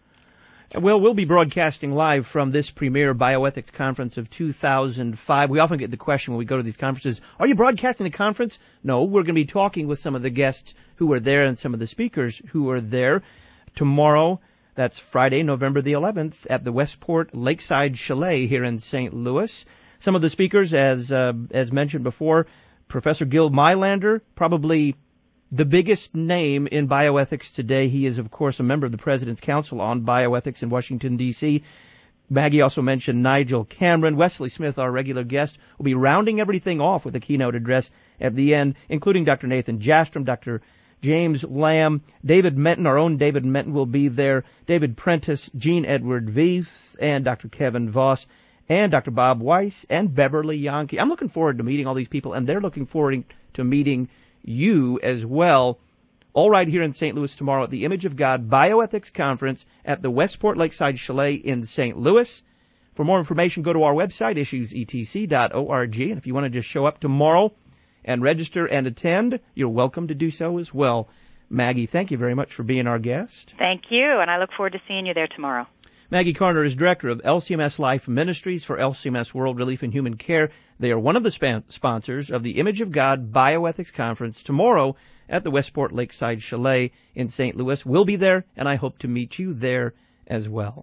Well, we'll be broadcasting live from this premier bioethics conference of two thousand five. We often get the question when we go to these conferences, are you broadcasting the conference? No, we're going to be talking with some of the guests who were there and some of the speakers who were there tomorrow. That's Friday, November the eleventh at the Westport Lakeside Chalet here in Saint Louis. Some of the speakers, as uh, as mentioned before, Professor Gil Meilander, probably the biggest name in bioethics today. He is, of course, a member of the President's Council on Bioethics in Washington, D C Maggie also mentioned Nigel Cameron. Wesley Smith, our regular guest, will be rounding everything off with a keynote address at the end, including Doctor Nathan Jastrom, Doctor James Lamb, David Menton, our own David Menton will be there, David Prentice, Jean Edward Veith, and Doctor Kevin Voss, and Doctor Bob Weiss, and Beverly Yonke. I'm looking forward to meeting all these people, and they're looking forward to meeting you as well, all right here in Saint Louis tomorrow at the Image of God Bioethics Conference at the Westport Lakeside Chalet in Saint Louis. For more information, go to our website, issues e t c dot org, and if you want to just show up tomorrow and register and attend, you're welcome to do so as well. Maggie, thank you very much for being our guest. Thank you, and I look forward to seeing you there tomorrow. Maggie Carter is director of L C M S Life Ministries for L C M S World Relief and Human Care. They are one of the span- sponsors of the Image of God Bioethics Conference tomorrow at the Westport Lakeside Chalet in Saint Louis. We'll be there, and I hope to meet you there as well.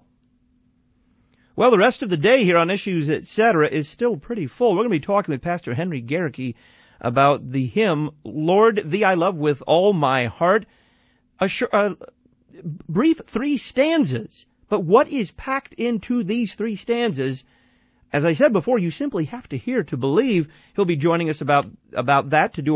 Well, the rest of the day here on Issues, et cetera is still pretty full. We're going to be talking with Pastor Henry Garricky about the hymn, Lord, Thee I Love With All My Heart. A, sh- a brief three stanzas. But what is packed into these three stanzas? As I said before, you simply have to hear to believe. He'll be joining us about about that to do our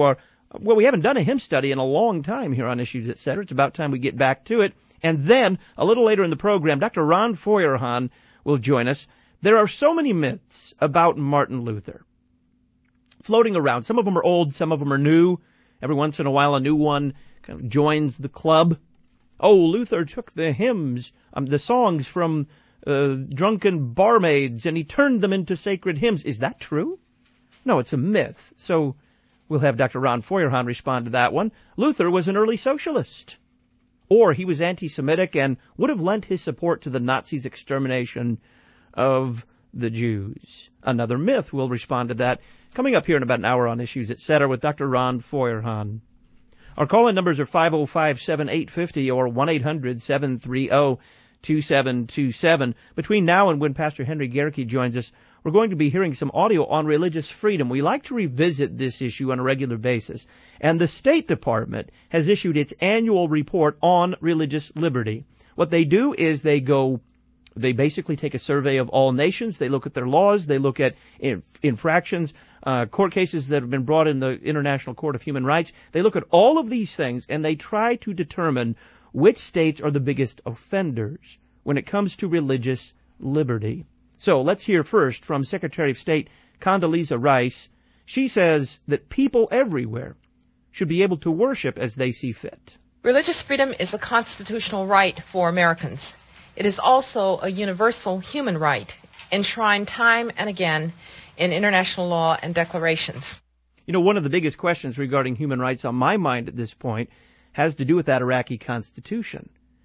Well, we haven't done a hymn study in a long time here on Issues, et cetera. It's about time we get back to it. And then, a little later in the program, Doctor Ron Feuerhahn will join us. There are so many myths about Martin Luther floating around. Some of them are old, some of them are new. Every once in a while, a new one kind of joins the club. Oh, Luther took the hymns, um, the songs from uh, drunken barmaids, and he turned them into sacred hymns. Is that true? No, it's a myth. So we'll have Doctor Ron Feuerhahn respond to that one. Luther was an early socialist, or he was anti-Semitic and would have lent his support to the Nazis' extermination of the Jews. Another myth. We'll respond to that coming up here in about an hour on Issues, et cetera, with Doctor Ron Feuerhahn. Our call-in numbers are five oh five, seven eight five oh or one eight hundred, seven three oh, two seven two seven. Between now and when Pastor Henry Gehrke joins us, we're going to be hearing some audio on religious freedom. We like to revisit this issue on a regular basis. And the State Department has issued its annual report on religious liberty. What they do is they go, they basically take a survey of all nations. They look at their laws. They look at inf- infractions, uh, court cases that have been brought in the International Court of Human Rights. They look at all of these things, and they try to determine which states are the biggest offenders when it comes to religious liberty. So let's hear first from Secretary of State Condoleezza Rice. She says that people everywhere should be able to worship as they see fit. Religious freedom is a constitutional right for Americans. It is also a universal human right, enshrined time and again in international law and declarations. You know, one of the biggest questions regarding human rights on my mind at this point has to do with that Iraqi constitution,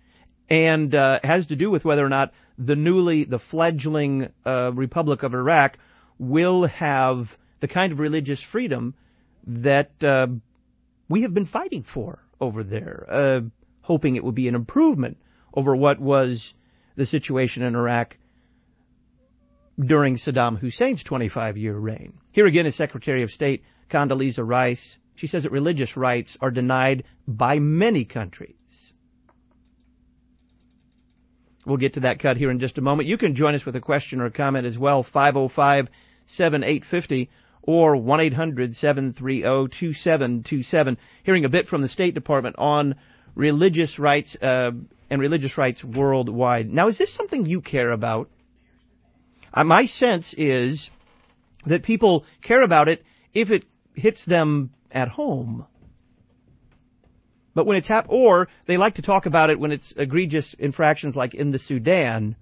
and uh, has to do with whether or not the newly, the fledgling uh, Republic of Iraq will have the kind of religious freedom that uh, we have been fighting for over there, uh, hoping it would be an improvement over what was the situation in Iraq during Saddam Hussein's twenty-five-year reign. Here again is Secretary of State Condoleezza Rice. She says that religious rights are denied by many countries. We'll get to that cut here in just a moment. You can join us with a question or a comment as well, five oh five, seven eight five oh or one eight hundred, seven three oh, two seven two seven. Hearing a bit from the State Department on religious rights uh, and religious rights worldwide. Now, is this something you care about? Uh, my sense is that people care about it if it hits them at home. But when it's hap- or they like to talk about it when it's egregious infractions like in the Sudan.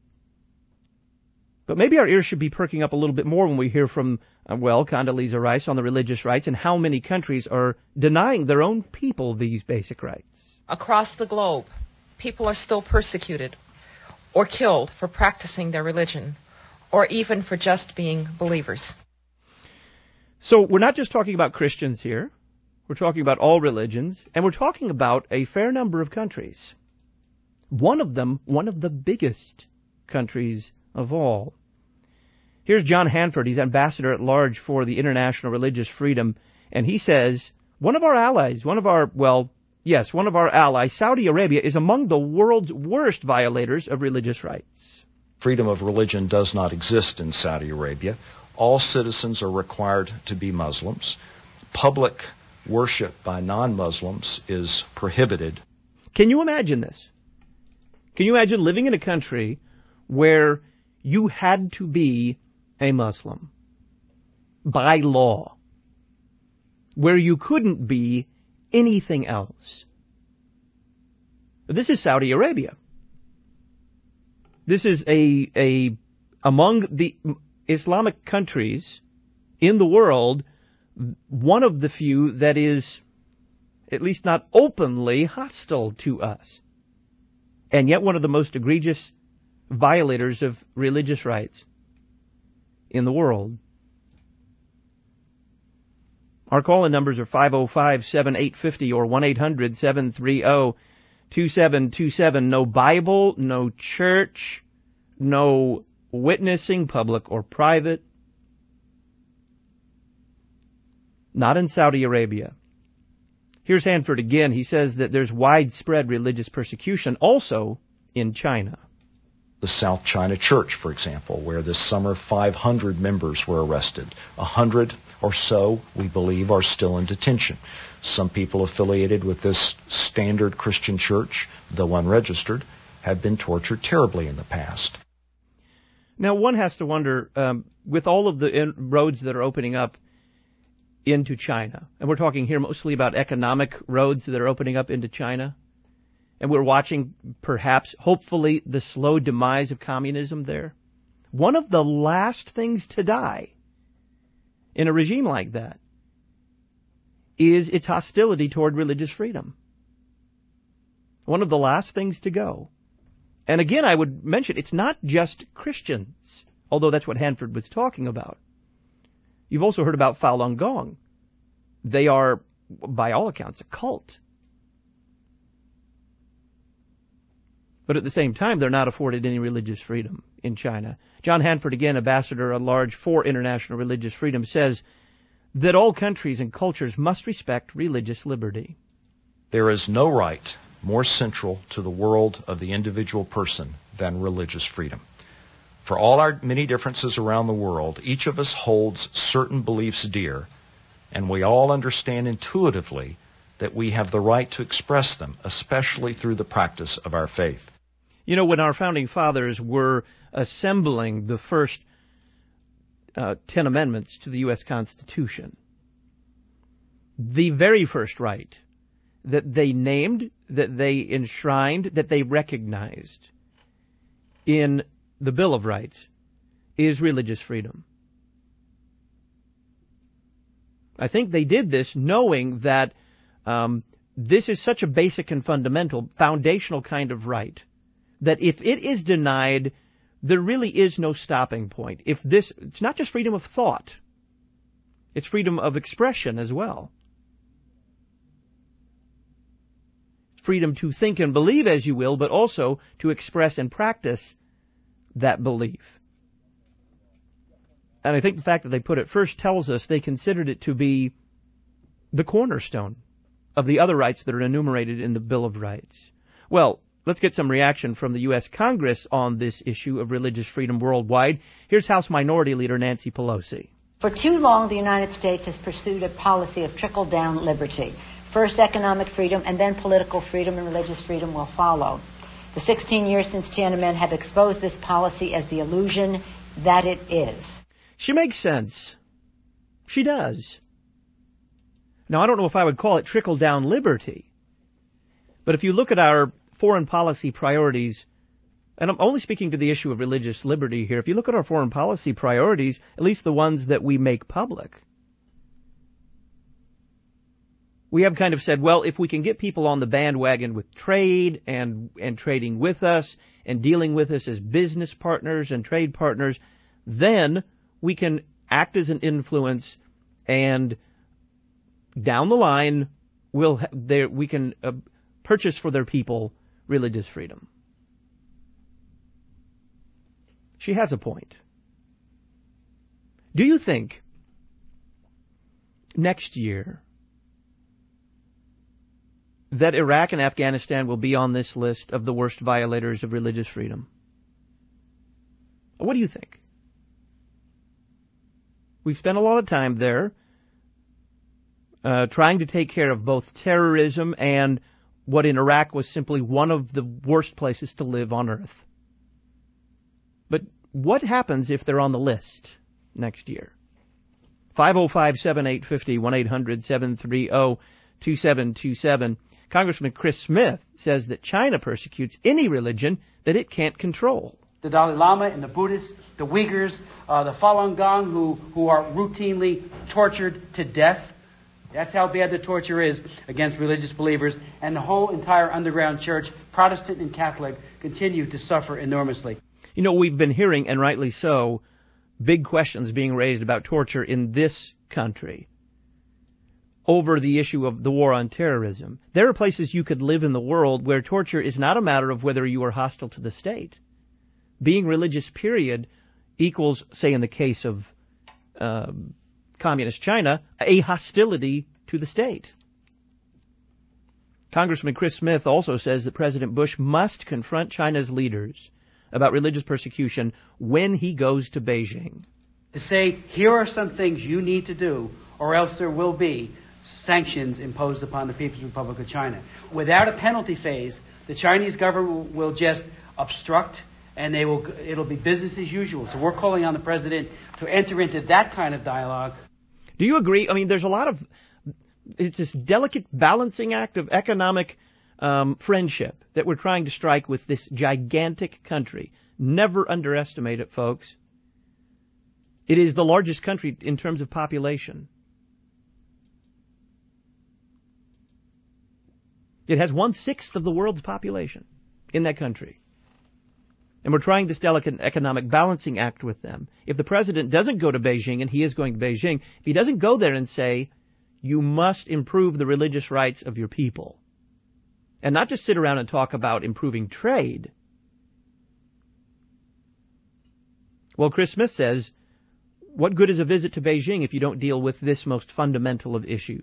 But maybe our ears should be perking up a little bit more when we hear from, uh, well, Condoleezza Rice on the religious rights and how many countries are denying their own people these basic rights. Across the globe, people are still persecuted or killed for practicing their religion, or even for just being believers. So we're not just talking about Christians here. We're talking about all religions, and we're talking about a fair number of countries. One of them, one of the biggest countries of all. Here's John Hanford. He's ambassador at large for the International Religious Freedom, and he says one of our allies, one of our, well, yes, one of our allies, Saudi Arabia, is among the world's worst violators of religious rights. Freedom of religion does not exist in Saudi Arabia. All citizens are required to be Muslims. Public worship by non-Muslims is prohibited. Can you imagine this? Can you imagine living in a country where you had to be a Muslim by law, where you couldn't be anything else? This is Saudi Arabia. This is a a among the Islamic countries in the world, one of the few that is at least not openly hostile to us, and yet one of the most egregious violators of religious rights in the world. Our call-in numbers are five oh five, seven eight five oh or one eight hundred, seven three oh, two seven two seven. No Bible, no church, no witnessing, public or private. Not in Saudi Arabia. Here's Hanford again. He says that there's widespread religious persecution also in China. The South China Church, for example, where this summer five hundred members were arrested. one hundred or so, we believe, are still in detention. Some people affiliated with this standard Christian church, though unregistered, have been tortured terribly in the past. Now, one has to wonder, um, with all of the in- roads that are opening up into China, and we're talking here mostly about economic roads that are opening up into China, and we're watching, perhaps, hopefully, the slow demise of communism there. One of the last things to die in a regime like that is its hostility toward religious freedom. One of the last things to go. And again, I would mention, it's not just Christians, although that's what Hanford was talking about. You've also heard about Falun Gong. They are, by all accounts, a cult. But at the same time, they're not afforded any religious freedom in China. John Hanford, again, ambassador at large for international religious freedom, says that all countries and cultures must respect religious liberty. There is no right more central to the world of the individual person than religious freedom. For all our many differences around the world, each of us holds certain beliefs dear, and we all understand intuitively that we have the right to express them, especially through the practice of our faith. You know, when our founding fathers were assembling the first uh, ten amendments to the U S Constitution, the very first right that they named, that they enshrined, that they recognized in the Bill of Rights is religious freedom. I think they did this knowing that um, this is such a basic and fundamental, foundational kind of right that if it is denied, there really is no stopping point. If this, it's not just freedom of thought, it's freedom of expression as well. Freedom to think and believe as you will, but also to express and practice that belief. And I think the fact that they put it first tells us they considered it to be the cornerstone of the other rights that are enumerated in the Bill of Rights. Well, let's get some reaction from the U S Congress on this issue of religious freedom worldwide. Here's House Minority Leader Nancy Pelosi. For too long, the United States has pursued a policy of trickle-down liberty. First economic freedom, and then political freedom and religious freedom will follow. The sixteen years since Tiananmen have exposed this policy as the illusion that it is. She makes sense. She does. Now, I don't know if I would call it trickle-down liberty, but if you look at our foreign policy priorities, and I'm only speaking to the issue of religious liberty here, if you look at our foreign policy priorities, at least the ones that we make public, we have kind of said, well, if we can get people on the bandwagon with trade and and trading with us and dealing with us as business partners and trade partners, then we can act as an influence, and down the line, we'll there we can uh, purchase for their people religious freedom. She has a point. Do you think next year that Iraq and Afghanistan will be on this list of the worst violators of religious freedom? What do you think? We've spent a lot of time there uh, trying to take care of both terrorism and what in Iraq was simply one of the worst places to live on earth. But what happens if they're on the list next year? five oh five, seven eight five oh, one eight hundred, seven three oh, two seven two seven. Congressman Chris Smith says that China persecutes any religion that it can't control. The Dalai Lama and the Buddhists, the Uyghurs, uh, the Falun Gong, who, who are routinely tortured to death. That's how bad the torture is against religious believers. And the whole entire underground church, Protestant and Catholic, continue to suffer enormously. You know, we've been hearing, and rightly so, big questions being raised about torture in this country over the issue of the war on terrorism. There are places you could live in the world where torture is not a matter of whether you are hostile to the state. Being religious, period, equals, say in the case of um, communist China, a hostility to the state. Congressman Chris Smith also says that President Bush must confront China's leaders about religious persecution when he goes to Beijing. To say, here are some things you need to do, or else there will be sanctions imposed upon the People's Republic of China. Without a penalty phase, the Chinese government will just obstruct, and they will. It'll be business as usual. So we're calling on the president to enter into that kind of dialogue. Do you agree? I mean, there's a lot of, it's this delicate balancing act of economic um, friendship that we're trying to strike with this gigantic country. Never underestimate it, folks. It is the largest country in terms of population. It has one-sixth of the world's population in that country. And we're trying this delicate economic balancing act with them. If the president doesn't go to Beijing, and he is going to Beijing, if he doesn't go there and say, you must improve the religious rights of your people, and not just sit around and talk about improving trade. Well, Chris Smith says, what good is a visit to Beijing if you don't deal with this most fundamental of issues?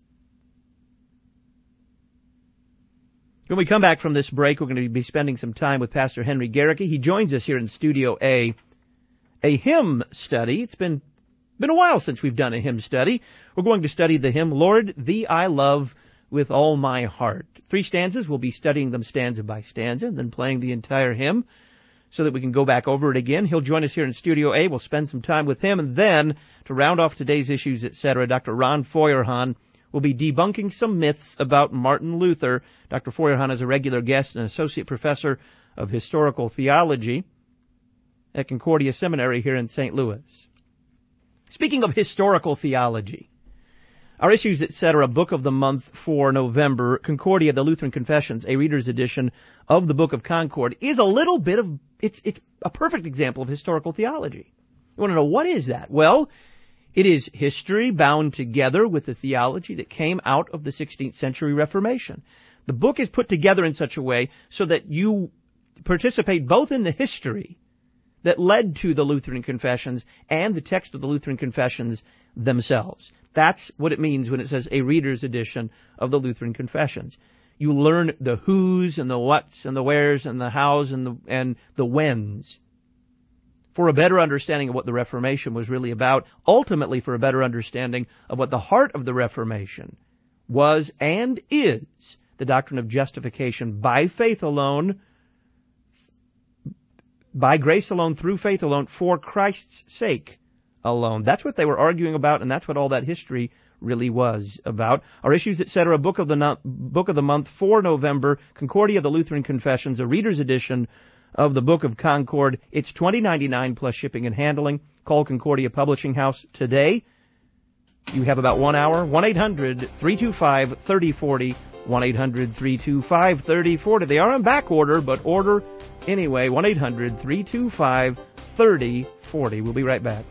When we come back from this break, we're going to be spending some time with Pastor Henry Garricky. He joins us here in Studio A, a hymn study. It's been been a while since we've done a hymn study. We're going to study the hymn, Lord, Thee I Love with All My Heart. Three stanzas. We'll be studying them stanza by stanza and then playing the entire hymn so that we can go back over it again. He'll join us here in Studio A. We'll spend some time with him. And then, to round off today's issues, et cetera, Doctor Ron Feuerhahn will be debunking some myths about Martin Luther. Doctor Feuerhahn is a regular guest and associate professor of historical theology at Concordia Seminary here in Saint Louis. Speaking of historical theology, our issues, et cetera, book of the month for November, Concordia, the Lutheran Confessions, a reader's edition of the Book of Concord, is a little bit of, it's, it's a perfect example of historical theology. You want to know what is that? Well, it is history bound together with the theology that came out of the sixteenth century Reformation. The book is put together in such a way so that you participate both in the history that led to the Lutheran Confessions and the text of the Lutheran Confessions themselves. That's what it means when it says a reader's edition of the Lutheran Confessions. You learn the who's and the what's and the where's and the how's and the, and the when's for a better understanding of what the Reformation was really about, ultimately for a better understanding of what the heart of the Reformation was and is, the doctrine of justification by faith alone, by grace alone, through faith alone, for Christ's sake alone. That's what they were arguing about, and that's what all that history really was about. Our issues, et cetera, book of the no- book of the month for November, Concordia, the Lutheran Confessions, a reader's edition of the Book of Concord. It's twenty ninety-nine plus shipping and handling. Call Concordia Publishing House today. You have about one hour. one eight hundred three two five three oh four oh. one eight hundred three two five three oh four oh. They are on back order, but order anyway. one eight hundred three two five three oh four oh. We'll be right back.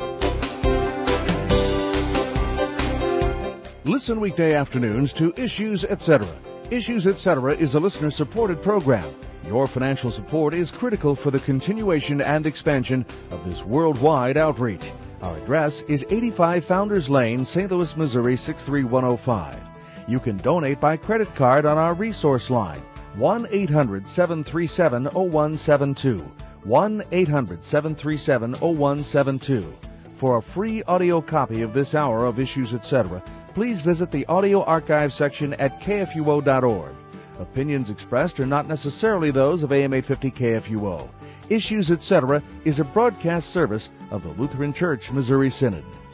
Listen weekday afternoons to Issues, et cetera. Issues, et cetera is a listener-supported program. Your financial support is critical for the continuation and expansion of this worldwide outreach. Our address is eighty-five Founders Lane, Saint Louis, Missouri six three one oh five. You can donate by credit card on our resource line, one eight hundred seven three seven oh one seven two, one eight hundred seven three seven oh one seven two. For a free audio copy of this hour of Issues, et cetera, please visit the audio archive section at K F U O dot org. Opinions expressed are not necessarily those of A M eight fifty K F U O. Issues, et cetera is a broadcast service of the Lutheran Church Missouri Synod.